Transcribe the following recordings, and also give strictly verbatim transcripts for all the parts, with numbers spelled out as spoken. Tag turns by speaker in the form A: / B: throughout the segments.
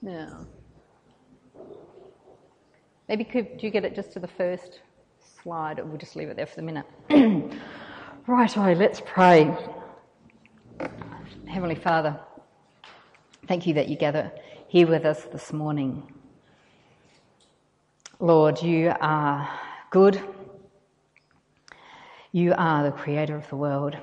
A: Yeah. Maybe could you get it just to the first slide, or we'll just leave it there for the minute. Righto, let's pray. Heavenly Father, thank you that you gather here with us this morning. Lord, you are good. You are the creator of the world.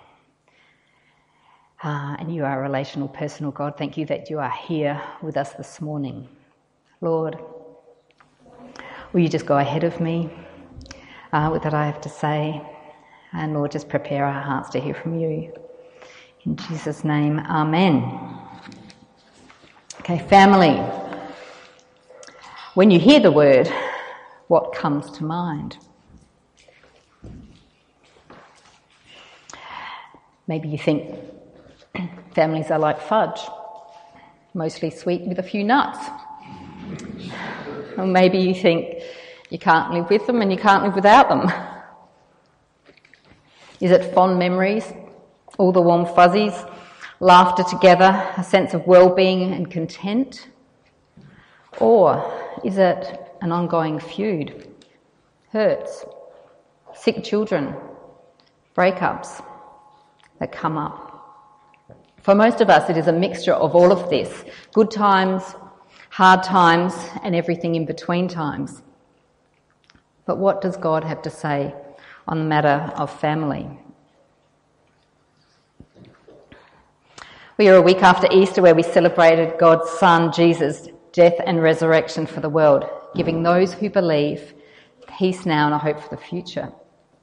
A: Uh, and you are a relational, personal God. Thank you that you are here with us this morning. Lord, will you just go ahead of me uh, with what I have to say? And Lord, just prepare our hearts to hear from you. In Jesus' name, amen. Okay, family. When you hear the word, what comes to mind? Maybe you think families are like fudge, mostly sweet with a few nuts. Or maybe you think you can't live with them and you can't live without them. Is it fond memories, all the warm fuzzies, laughter together, a sense of well-being and content? Or is it an ongoing feud, hurts, sick children, breakups that come up? For most of us, it is a mixture of all of this, good times, hard times, and everything in between times. But what does God have to say on the matter of family? We are a week after Easter, where we celebrated God's Son, Jesus' death and resurrection for the world, giving those who believe peace now and a hope for the future.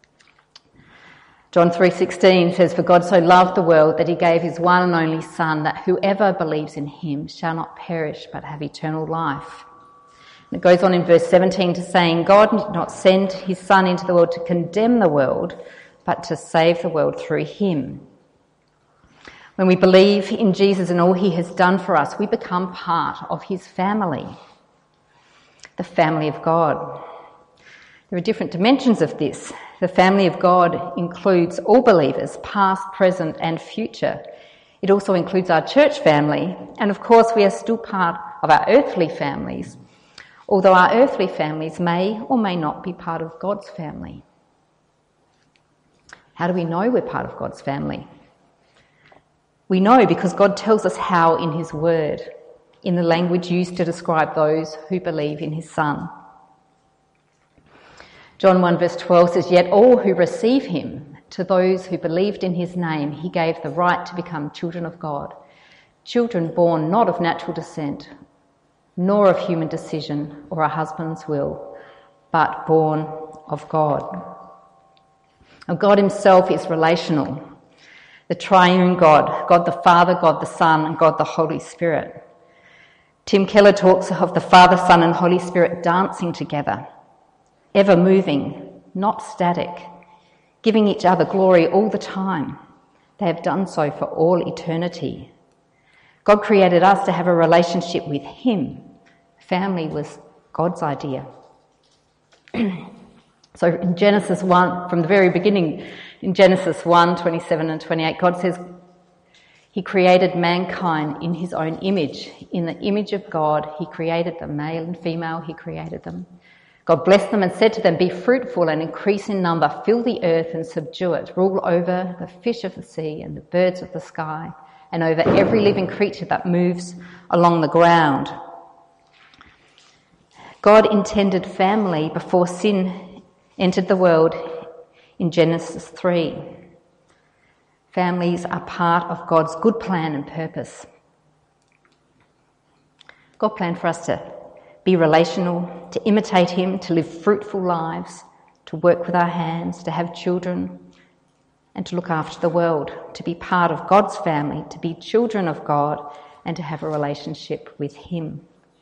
A: John three sixteen says, "For God so loved the world that he gave his one and only Son, that whoever believes in him shall not perish but have eternal life." And it goes on in verse seventeen to saying, "God did not send his Son into the world to condemn the world, but to save the world through him." When we believe in Jesus and all he has done for us, we become part of his family, the family of God. There are different dimensions of this. The family of God includes all believers, past, present and future. It also includes our church family, and of course we are still part of our earthly families, although our earthly families may or may not be part of God's family. How do we know we're part of God's family? We know because God tells us how in his word, in the language used to describe those who believe in his Son. John one verse twelve says, "Yet all who receive him, to those who believed in his name, he gave the right to become children of God, children born not of natural descent, nor of human decision or a husband's will, but born of God." Now, God himself is relational. The triune God, God the Father, God the Son, and God the Holy Spirit. Tim Keller talks of the Father, Son, and Holy Spirit dancing together, ever moving, not static, giving each other glory all the time. They have done so for all eternity. God created us to have a relationship with him. Family was God's idea. So in Genesis one, from the very beginning, in Genesis one, twenty-seven and twenty-eight, God says he created mankind in his own image. In the image of God, he created them, male and female, he created them. God blessed them and said to them, "Be fruitful and increase in number, fill the earth and subdue it, rule over the fish of the sea and the birds of the sky, and over every living creature that moves along the ground." God intended family before sin entered the world in Genesis three. Families are part of God's good plan and purpose. God planned for us to be relational, to imitate him, to live fruitful lives, to work with our hands, to have children, and to look after the world, to be part of God's family, to be children of God, and to have a relationship with him.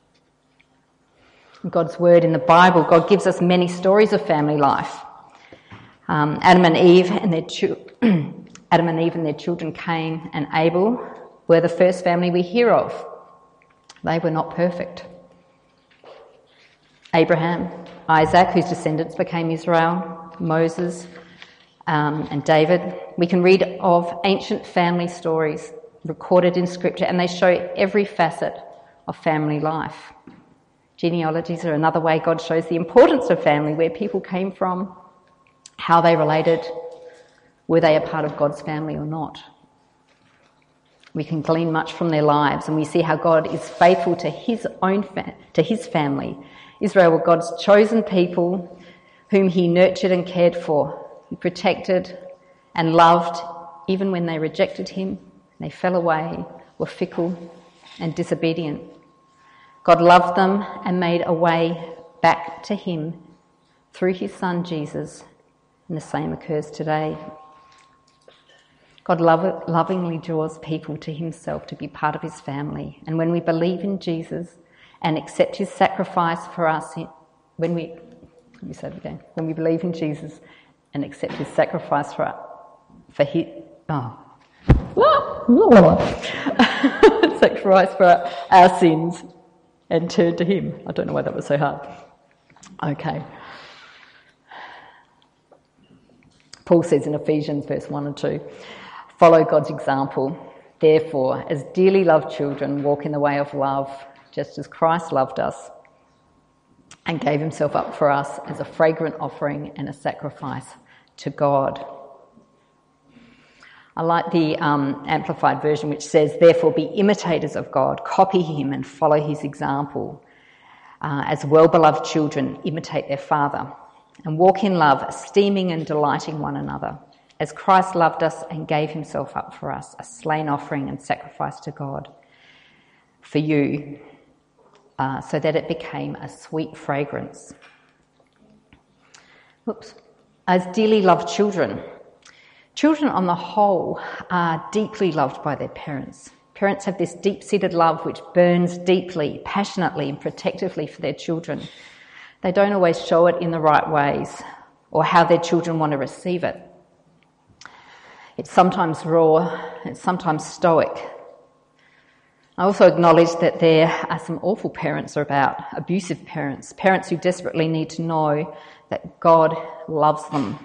A: In God's word in the Bible, God gives us many stories of family life. Um, Adam and Eve and their chu- Adam and Eve and their children Cain and Abel were the first family we hear of. They were not perfect. Abraham, Isaac, whose descendants became Israel, Moses, um, and David. We can read of ancient family stories recorded in Scripture, and they show every facet of family life. Genealogies are another way God shows the importance of family, where people came from, how they related, were they a part of God's family or not. We can glean much from their lives, and we see how God is faithful to his own fa- to his family. Israel were God's chosen people whom he nurtured and cared for. He protected and loved even when they rejected him, they fell away, were fickle and disobedient. God loved them and made a way back to him through his son Jesus, and the same occurs today. God love, lovingly draws people to himself to be part of his family. And when we believe in Jesus and accept his sacrifice for us, when we, let me say it again, when we believe in Jesus and accept his sacrifice for, for his, oh, sacrifice for our sins and turn to him. I don't know why that was so hard. Okay. Paul says in Ephesians verse one and two, follow God's example. Therefore, as dearly loved children, walk in the way of love, just as Christ loved us and gave himself up for us as a fragrant offering and a sacrifice to God. I like the um, Amplified Version, which says, therefore be imitators of God, copy him and follow his example. Uh, as well-beloved children, imitate their Father and walk in love, esteeming and delighting one another, as Christ loved us and gave himself up for us, a slain offering and sacrifice to God for you, uh, so that it became a sweet fragrance. Oops. As dearly loved children. Children on the whole are deeply loved by their parents. Parents have this deep-seated love which burns deeply, passionately and protectively for their children. They don't always show it in the right ways or how their children want to receive it. It's sometimes raw, it's sometimes stoic. I also acknowledge that there are some awful parents about, abusive parents, parents who desperately need to know that God loves them.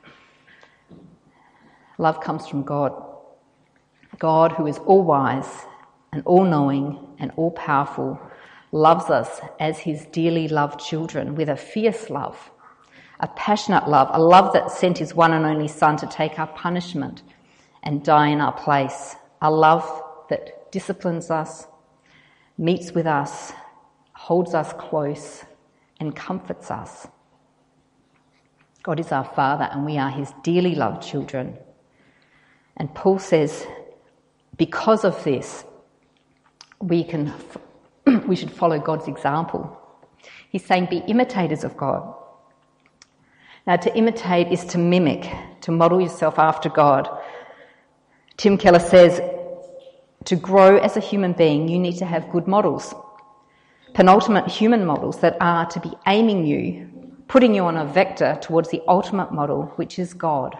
A: Love comes from God. God, who is all-wise and all-knowing and all-powerful, loves us as his dearly loved children with a fierce love, a passionate love, a love that sent his one and only Son to take our punishment and die in our place, a love that disciplines us, meets with us, holds us close and comforts us. God is our Father and we are his dearly loved children. And Paul says, because of this, we can, we should follow God's example. He's saying, be imitators of God. Now, to imitate is to mimic, to model yourself after God. Tim Keller says, to grow as a human being, you need to have good models, penultimate human models that are to be aiming you, putting you on a vector towards the ultimate model, which is God.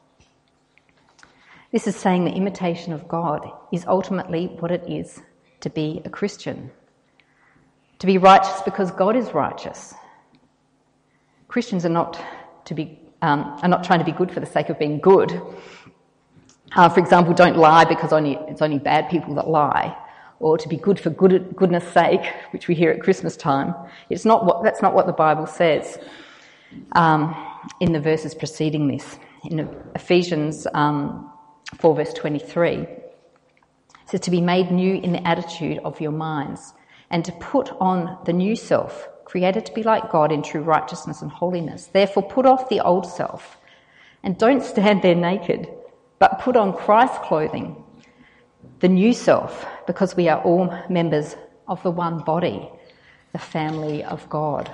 A: This is saying the imitation of God is ultimately what it is to be a Christian. To be righteous because God is righteous. Christians are not to be um, are not trying to be good for the sake of being good. Uh, for example, don't lie because only it's only bad people that lie, or to be good for good, goodness sake, which we hear at Christmas time. It's not what that's not what the Bible says um, in the verses preceding this. In Ephesians um, four verse twenty-three, it says to be made new in the attitude of your minds and to put on the new self, created to be like God in true righteousness and holiness. Therefore put off the old self and don't stand there naked, but put on Christ's clothing, the new self, because we are all members of the one body, the family of God.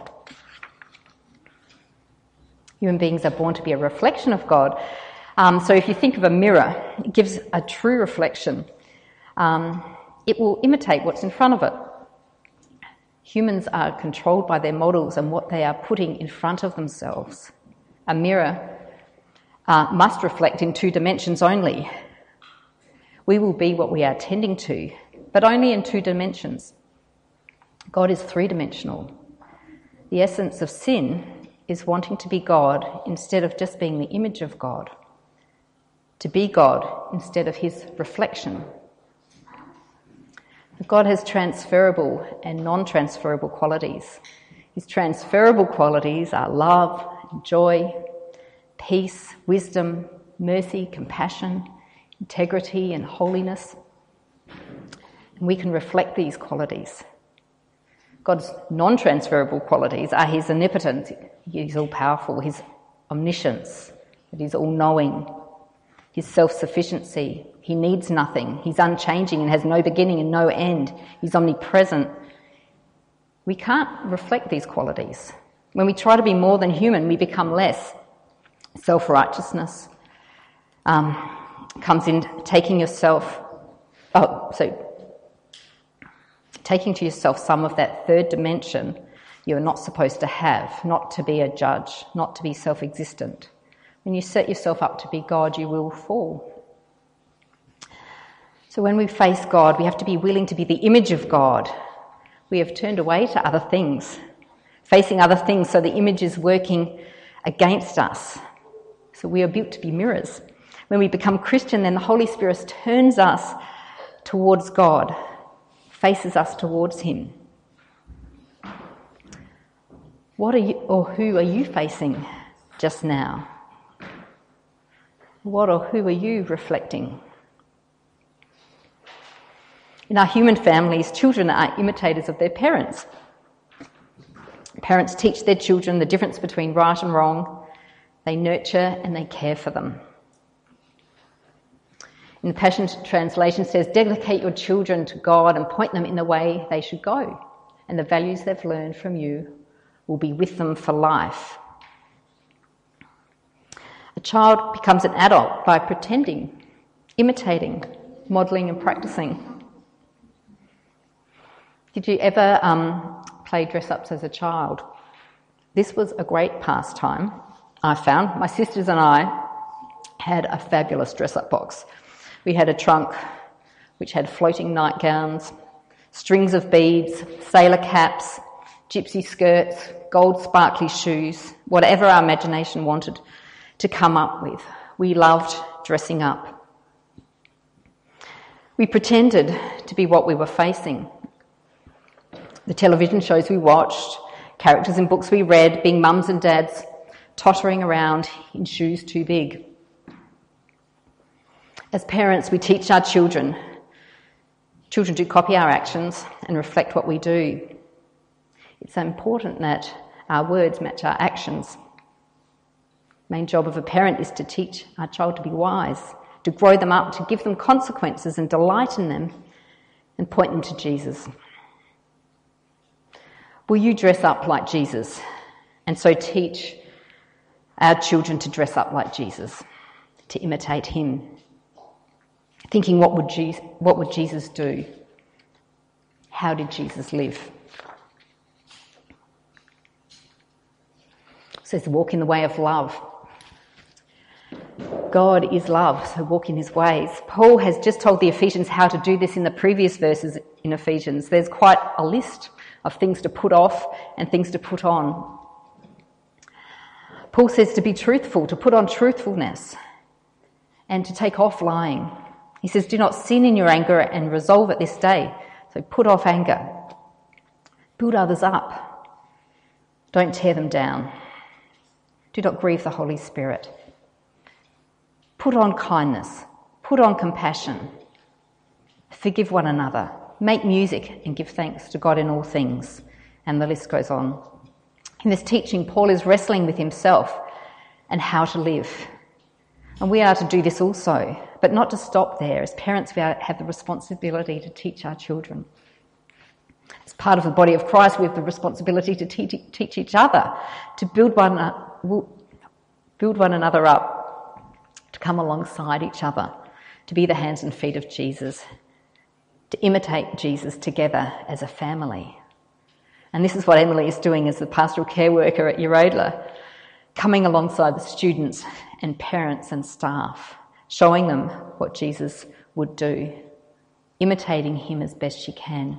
A: Human beings are born to be a reflection of God. Um, so if you think of a mirror, it gives a true reflection. Um, it will imitate what's in front of it. Humans are controlled by their models and what they are putting in front of themselves. A mirror uh, must reflect in two dimensions only. We will be what we are tending to, but only in two dimensions. God is three-dimensional. The essence of sin is wanting to be God instead of just being the image of God. To be God instead of his reflection. God has transferable and non-transferable qualities. His transferable qualities are love, joy, peace, wisdom, mercy, compassion, integrity and holiness. And we can reflect these qualities. God's non-transferable qualities are his omnipotence, he's all-powerful, his omniscience, that he's all-knowing, his self-sufficiency, he needs nothing, he's unchanging and has no beginning and no end, he's omnipresent. We can't reflect these qualities. When we try to be more than human, we become less. Self-righteousness um, comes in taking yourself, oh, so taking to yourself some of that third dimension you're not supposed to have, not to be a judge, not to be self-existent. When you set yourself up to be God, you will fall. So when we face God, we have to be willing to be the image of God. We have turned away to other things, facing other things, so the image is working against us. So we are built to be mirrors. When we become Christian, then the Holy Spirit turns us towards God, faces us towards him. What are you, or who are you facing just now? What or who are you reflecting? In our human families, children are imitators of their parents. Parents teach their children the difference between right and wrong. They nurture and they care for them. In the Passion Translation says, dedicate your children to God and point them in the way they should go, and the values they've learned from you will be with them for life. A child becomes an adult by pretending, imitating, modelling and practising. Did you ever um, play dress-ups as a child? This was a great pastime, I found. My sisters and I had a fabulous dress-up box. We had a trunk which had floating nightgowns, strings of beads, sailor caps, gypsy skirts, gold sparkly shoes, whatever our imagination wanted to come up with. We loved dressing up. We pretended to be what we were facing. The television shows we watched, characters in books we read, being mums and dads, tottering around in shoes too big. As parents, we teach our children. Children do copy our actions and reflect what we do. It's important that our words match our actions. The main job of a parent is to teach our child to be wise, to grow them up, to give them consequences and delight in them, and point them to Jesus. Will you dress up like Jesus, and so teach our children to dress up like Jesus, to imitate him? Thinking, what would Jesus, what would Jesus do? How did Jesus live? It says, walk in the way of love. God is love, so walk in his ways. Paul has just told the Ephesians how to do this in the previous verses in Ephesians. There's quite a list of things to put off and things to put on. Paul says to be truthful, to put on truthfulness, and to take off lying. He says, do not sin in your anger and resolve it this day. So put off anger. Build others up. Don't tear them down. Do not grieve the Holy Spirit. Put on kindness. Put on compassion. Forgive one another. Make music and give thanks to God in all things. And the list goes on. In this teaching, Paul is wrestling with himself and how to live. And we are to do this also, but not to stop there. As parents, we have the responsibility to teach our children. As part of the body of Christ, we have the responsibility to teach, teach each other, to build one, build one another up, to come alongside each other, to be the hands and feet of Jesus, to imitate Jesus together as a family. And this is what Emily is doing as the pastoral care worker at Eurodler, coming alongside the students and parents and staff, showing them what Jesus would do, imitating him as best she can.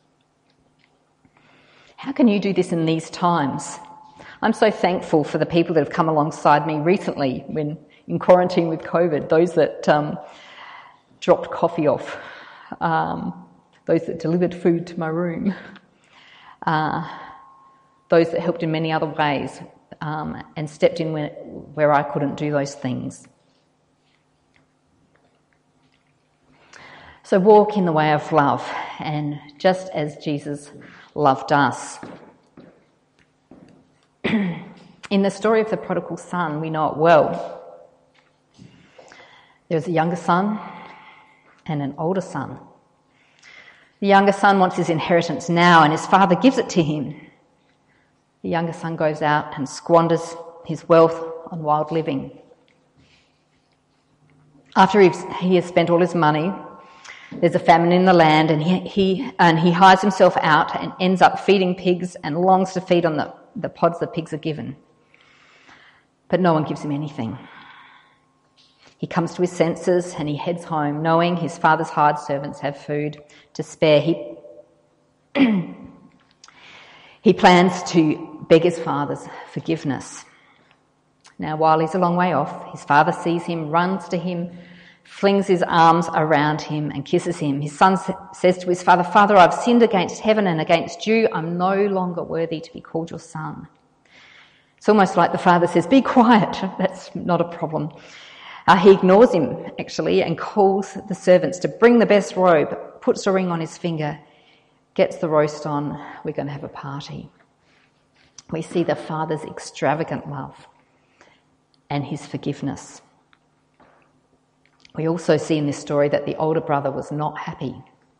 A: How can you do this in these times? I'm so thankful for the people that have come alongside me recently when in quarantine with COVID, those that um, dropped coffee off, um, those that delivered food to my room, uh, those that helped in many other ways um, and stepped in where, where I couldn't do those things. So walk in the way of love, and just as Jesus loved us. In the story of the prodigal son, we know it well. There's a younger son and an older son. The younger son wants his inheritance now, and his father gives it to him. The younger son goes out and squanders his wealth on wild living. After he has spent all his money, there's a famine in the land, and he, he and he hires himself out and ends up feeding pigs and longs to feed on the, the pods the pigs are given. But no one gives him anything. He comes to his senses and he heads home, knowing his father's hired servants have food to spare. He he plans to beg his father's forgiveness. Now, while he's a long way off, his father sees him, runs to him, flings his arms around him and kisses him. His son says to his father, "Father, I've sinned against heaven and against you. I'm no longer worthy to be called your son." It's almost like the father says, "Be quiet, that's not a problem." Uh, he ignores him, actually, and calls the servants to bring the best robe, puts a ring on his finger, gets the roast on. We're going to have a party. We see the father's extravagant love and his forgiveness. We also see in this story that the older brother was not happy.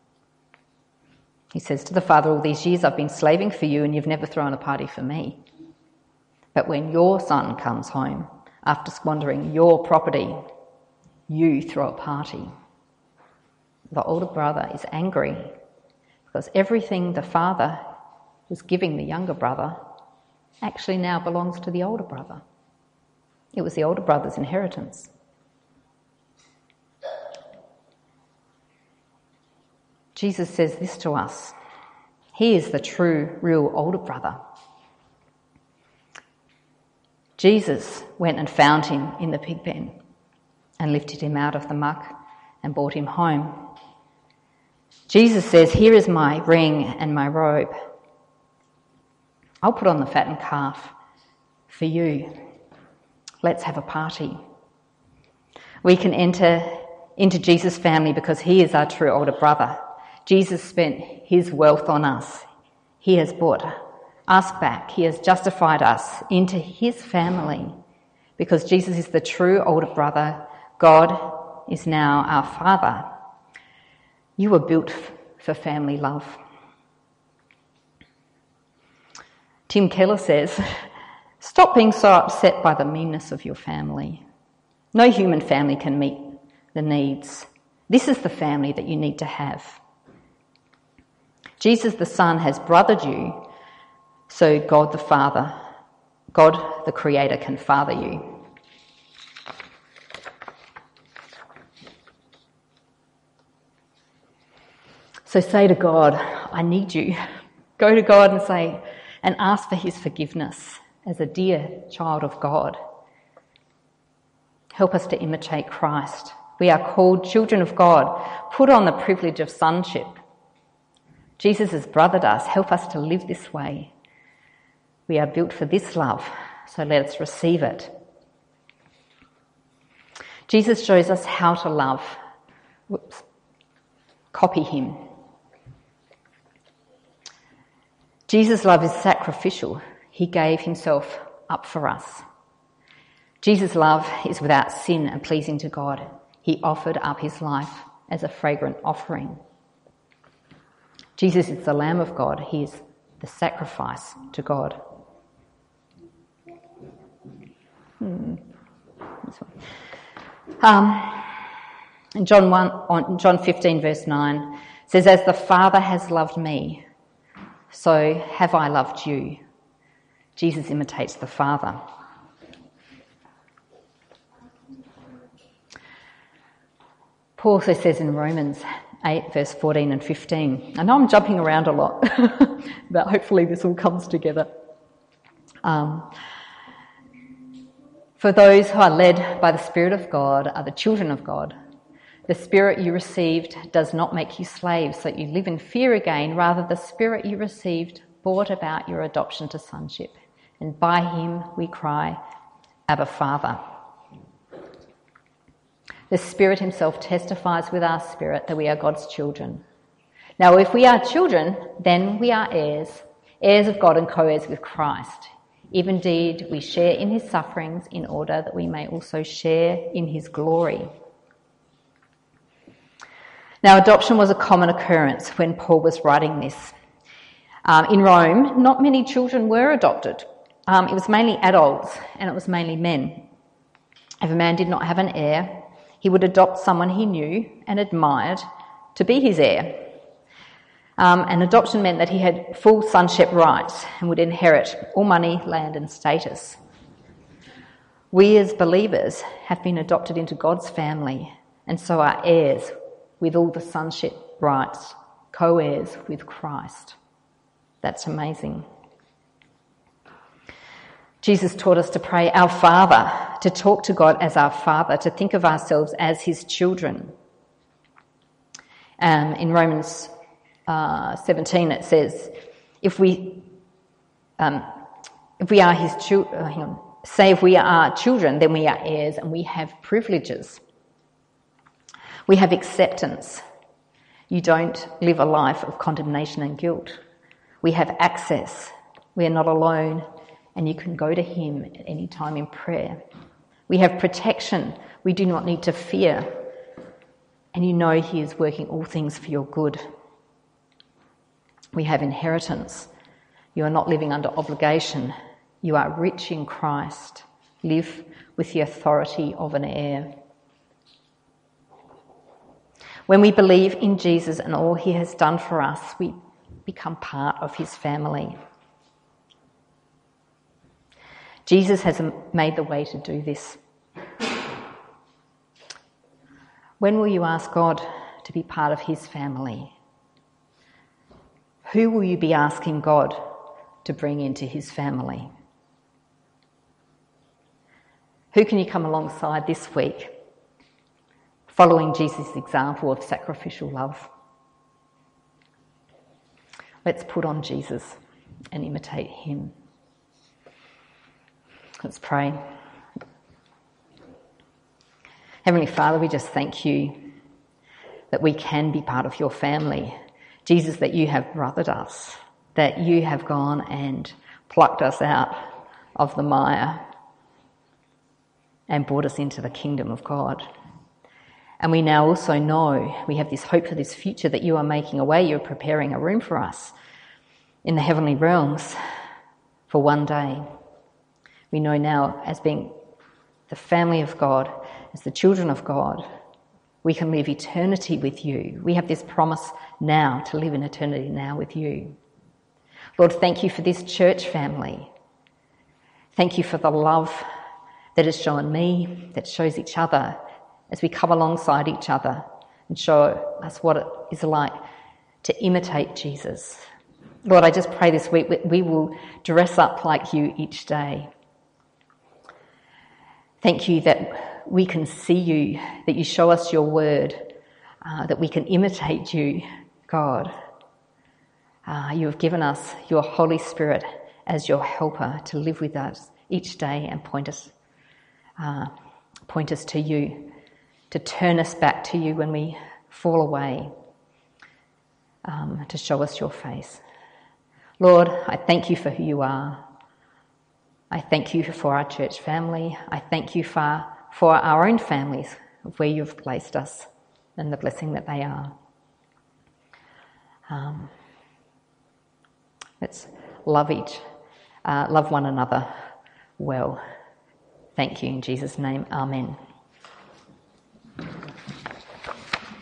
A: He says to the father, "All these years I've been slaving for you and you've never thrown a party for me. But when your son comes home, after squandering your property, you throw a party." The older brother is angry because everything the father was giving the younger brother actually now belongs to the older brother. It was the older brother's inheritance. Jesus says this to us. He is the true, real older brother. Jesus went and found him in the pig pen and lifted him out of the muck and brought him home. Jesus says, "Here is my ring and my robe. I'll put on the fattened calf for you. Let's have a party." We can enter into Jesus' family because he is our true older brother. Jesus spent his wealth on us. He has brought us back. He has justified us into his family. Because Jesus is the true older brother, God is now our Father. You were built for family love. Tim Keller says, "Stop being so upset by the meanness of your family. No human family can meet the needs. This is the family that you need to have. Jesus the Son has brothered you, so God the Father, God the Creator can father you." So say to God, "I need you." Go to God and say, and ask for his forgiveness as a dear child of God. Help us to imitate Christ. We are called children of God. Put on the privilege of sonship. Jesus has brothered us. Help us to live this way. We are built for this love, so let us receive it. Jesus shows us how to love. Whoops. Copy him. Jesus' love is sacrificial. He gave himself up for us. Jesus' love is without sin and pleasing to God. He offered up his life as a fragrant offering. Jesus is the Lamb of God. He is the sacrifice to God. Hmm. Um, in John one, John fifteen, verse nine, says, "As the Father has loved me, so have I loved you." Jesus imitates the Father. Paul also says in Romans eight, verse fourteen and fifteen. I know I'm jumping around a lot, but hopefully this all comes together. Um, For those who are led by the Spirit of God are the children of God. The Spirit you received does not make you slaves so that you live in fear again. Rather, the Spirit you received brought about your adoption to sonship. And by him we cry, Abba, Father. The Spirit himself testifies with our spirit that we are God's children. Now, if we are children, then we are heirs, heirs of God and co-heirs with Christ. If indeed we share in his sufferings in order that we may also share in his glory. Now, adoption was a common occurrence when Paul was writing this. Um, in Rome, not many children were adopted. Um, it was mainly adults and it was mainly men. If a man did not have an heir, he would adopt someone he knew and admired to be his heir. Um, and adoption meant that he had full sonship rights and would inherit all money, land and status. We as believers have been adopted into God's family and so are heirs with all the sonship rights, co-heirs with Christ. That's amazing. Jesus taught us to pray, Our Father, to talk to God as our Father, to think of ourselves as his children. Um, in Romans uh, seventeen it says, if we um, if we are his children, uh, hang on, say if we are children, then we are heirs and we have privileges. We have acceptance. You don't live a life of condemnation and guilt. We have access. We are not alone, and you can go to him at any time in prayer. We have protection. We do not need to fear, and you know he is working all things for your good. We have inheritance. You are not living under obligation. You are rich in Christ. Live with the authority of an heir. When we believe in Jesus and all he has done for us, we become part of his family. Jesus has made the way to do this. When will you ask God to be part of his family? Who will you be asking God to bring into his family? Who can you come alongside this week, following Jesus' example of sacrificial love? Let's put on Jesus and imitate him. Let's pray. Heavenly Father, we just thank you that we can be part of your family. Jesus, that you have brothered us, that you have gone and plucked us out of the mire and brought us into the kingdom of God. And we now also know we have this hope for this future, that you are making a way, you're preparing a room for us in the heavenly realms for one day. We know now, as being the family of God, as the children of God, we can live eternity with you. We have this promise now to live in eternity now with you. Lord, thank you for this church family. Thank you for the love that has shown me, that shows each other, as we come alongside each other and show us what it is like to imitate Jesus. Lord, I just pray this week we will dress up like you each day. Thank you that we can see you, that you show us your word, uh, that we can imitate you, God. Uh, you have given us your Holy Spirit as your helper to live with us each day and point us, uh, point us to you, to turn us back to you when we fall away, um, to show us your face. Lord, I thank you for who you are. I thank you for our church family. I thank you for, for our own families, of where you've placed us and the blessing that they are. Um, let's love each, uh, love one another well. Thank you in Jesus' name. Amen.